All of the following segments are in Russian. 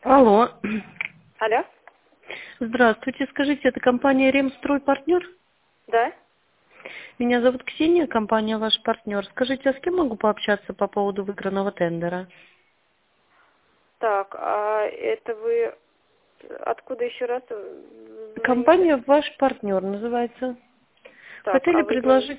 Алло. Алло? Здравствуйте. Скажите, это компания «Ремстройпартнер»? Да? Меня зовут Ксения, компания «Ваш партнер». Скажите, а с кем могу пообщаться по поводу выигранного тендера? Так, а это вы откуда еще раз звоните? Компания «Ваш партнер» называется. Так, Хотели а вы звоните? предложить...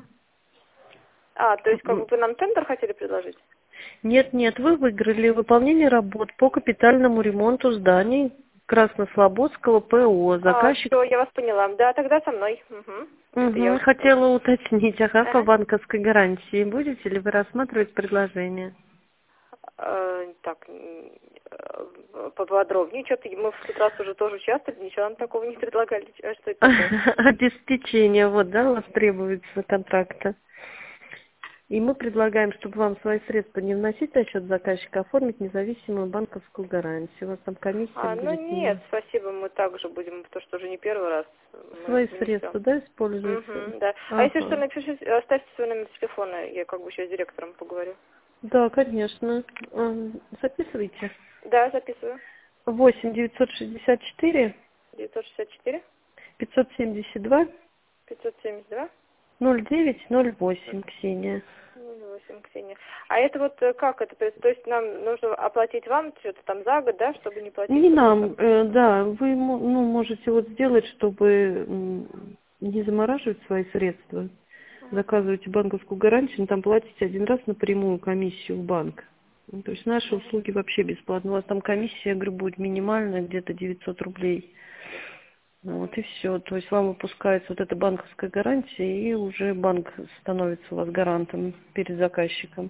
А, то есть как бы вы нам тендер хотели предложить? Нет, вы выиграли выполнение работ по капитальному ремонту зданий Краснослободского ПО. А, Заказчик... все, я вас поняла. Да, тогда со мной. Угу. Это я Угу. очень поняла. Хотела уточнить, по Ага. банковской гарантии. Будете ли вы рассматривать предложение? Так, поподробнее. Что-то мы в тот раз уже тоже участвовали, ничего нам такого не предлагали. А что это такое? Обеспечение, вот, да, у вас требуется контракта. И мы предлагаем, чтобы вам свои средства не вносить на счет заказчика, оформить независимую банковскую гарантию. У вас там комиссия Ну будет нет, спасибо, мы также будем, потому что уже не первый раз мы свои внесем. средства, да, используете? Угу, да. А если что, Ага. напишите, оставьте свой номер телефона, я как бы сейчас с директором поговорю. Да, конечно. Записывайте. Да, записываю. 8 964 964 572 572 0908, Ксения. 08, Ксения. А это вот как это? То есть нам нужно оплатить вам что-то там за год, да, чтобы не платить Не потом там? нам, да, вы можете вот сделать, чтобы не замораживать свои средства. Заказываете банковскую гарантию, но там платите один раз напрямую комиссию в банк. Ну, то есть наши услуги вообще бесплатно. У вас там комиссия, я говорю, будет минимальная, где-то 900 рублей. Вот и все. То есть вам выпускается вот эта банковская гарантия, и уже банк становится у вас гарантом перед заказчиком.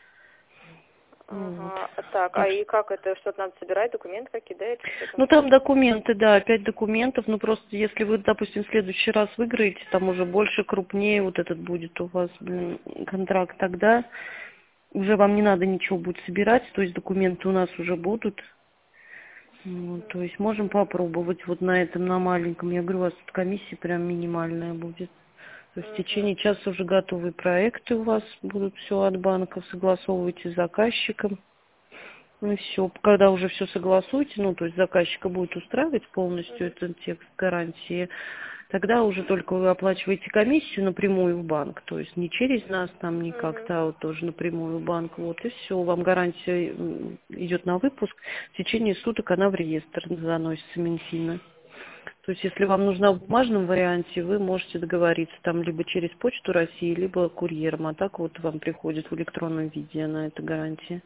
Вот. Ага, так, а Так и что... как это, что-то надо собирать, документы какие, да, или что там? Ну, там документы, да, 5 документов, но просто если вы, допустим, в следующий раз выиграете, там уже больше, крупнее вот этот будет у вас, контракт, тогда уже вам не надо ничего будет собирать, то есть документы у нас уже будут. Вот, то есть можем попробовать вот на этом, на маленьком. Я говорю, у вас тут комиссия прям минимальная будет. То есть в течение часа уже готовые проекты у вас будут все от банков, согласовывайте с заказчиком. Ну и все. Когда уже все согласуете, ну, то есть заказчика будет устраивать полностью этот текст гарантии, тогда уже только вы оплачиваете комиссию напрямую в банк. То есть не через нас там, не как-то, а вот тоже напрямую в банк. Вот и все. Вам гарантия идет на выпуск. В течение суток она в реестр заносится Минфина. То есть если вам нужна в бумажном варианте, вы можете договориться там либо через Почту России, либо курьером. А так вот вам приходит в электронном виде на это гарантия.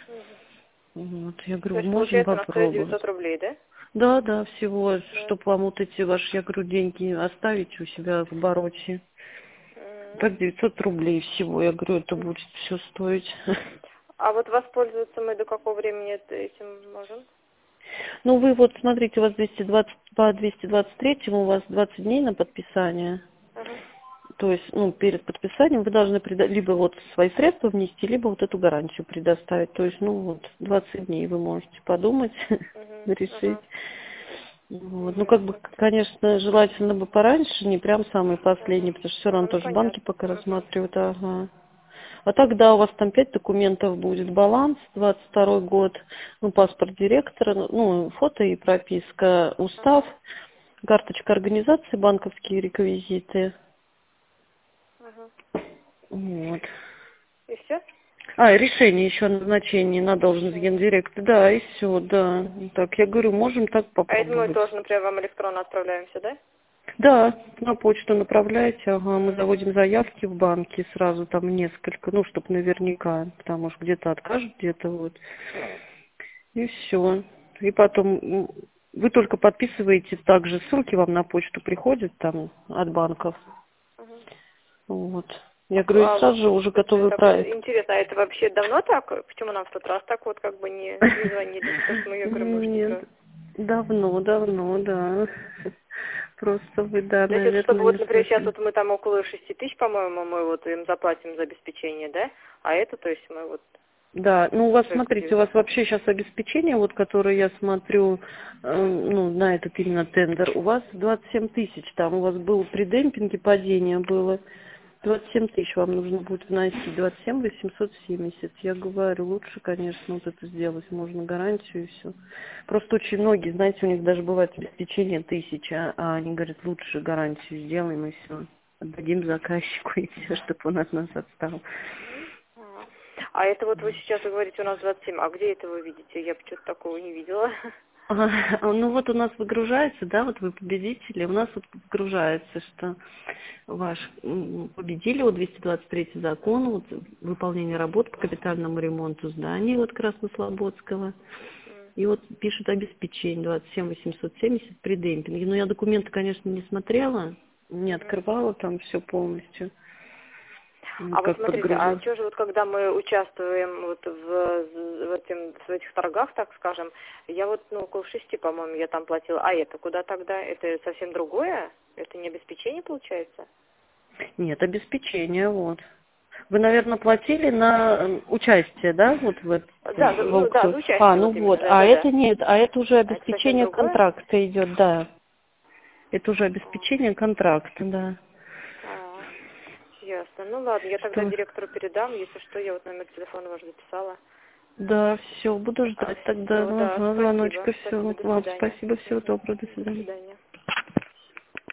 Вот, я То говорю, есть можем получается у нас стоит попробовать. 900 рублей, да? Да, всего, Да. чтобы вам вот эти ваши, я говорю, деньги оставить у себя в обороте. Так 900 рублей всего, я говорю, это будет все стоить. А вот воспользоваться мы до какого времени этим можем? Ну, вы вот, смотрите, у вас 220, по 223 у вас 20 дней на подписание. Ага. То есть, ну, перед подписанием вы должны либо вот свои средства внести, либо вот эту гарантию предоставить. То есть, ну, вот 20 дней вы можете подумать, решить. Ага. Вот. Ну, как бы, конечно, желательно бы пораньше, не прям самый последний, потому что все равно Ну тоже банки понятно. пока рассматривают. Ага. А тогда у вас там 5 документов будет. Баланс, 22 год, ну, паспорт директора, ну, фото и прописка, устав, карточка организации, банковские реквизиты. Ага. Вот. И все? А, и решение еще о назначении на должность Решение. гендиректора. Да, и все, да. Так, я говорю, можем так А это мы попробовать. тоже, например, вам электронно отправляемся, да? Да, на почту направляйте, ага, мы заводим Угу. заявки в банке сразу там несколько, ну, чтобы наверняка, потому что где-то откажут, где-то вот. И все. И потом вы только подписываете, также ссылки вам на почту приходят там от банков. Вот. Я говорю, и А сразу вот же уже это готовый так проект. интересно, а это вообще давно так? Почему нам в тот раз так вот как бы не звонили? Потому что мы, я говорю, мы уже не Нет, первый. давно, да. Просто вы, да, Значит, чтобы наверное, вот, не например, сейчас слышали. вот мы там около 6 тысяч, по-моему, мы вот им заплатим за обеспечение, да? А это, то есть мы вот Да, ну у вас, только смотрите, у 900. вас вообще сейчас обеспечение, вот которое я смотрю, ну, на этот именно тендер, у вас 27 тысяч, там у вас было при демпинге падение было, 27 тысяч вам нужно будет вносить, 27 870. Я говорю, лучше, конечно, вот это сделать, можно гарантию и все. Просто очень многие, знаете, у них даже бывает обеспечение 1000, а они говорят, лучше гарантию сделаем и все. Отдадим заказчику и все, чтобы он от нас отстал. А это вот вы сейчас говорите, у нас 27, а где это вы видите? Я что-то такого не видела. Ну вот у нас выгружается, да, вот вы победители, у нас вот выгружается, что ваш победили, вот 223 закон, вот выполнение работ по капитальному ремонту зданий вот Краснослободского. И вот пишут обеспечение 27 870 при демпинге. Но я документы, конечно, не смотрела, не открывала там все полностью. А вот смотрите, а что же вот когда мы участвуем вот в этих торгах, так скажем, я вот, около 6, по-моему, я там платила, а это куда тогда? Это совсем другое? Это не обеспечение получается? Нет, обеспечение, вот. Вы, наверное, платили на участие, да, вот в этом? Да, за участие. Ну вот, это нет, а это уже обеспечение контракта идет, да. Это уже обеспечение контракта, да. Ясно. Ну ладно, я тогда директору передам, если что, я вот номер телефона ваш записала. Да, все, буду ждать тогда звоночка. Все, вам спасибо, всего доброго, до свидания. До свидания.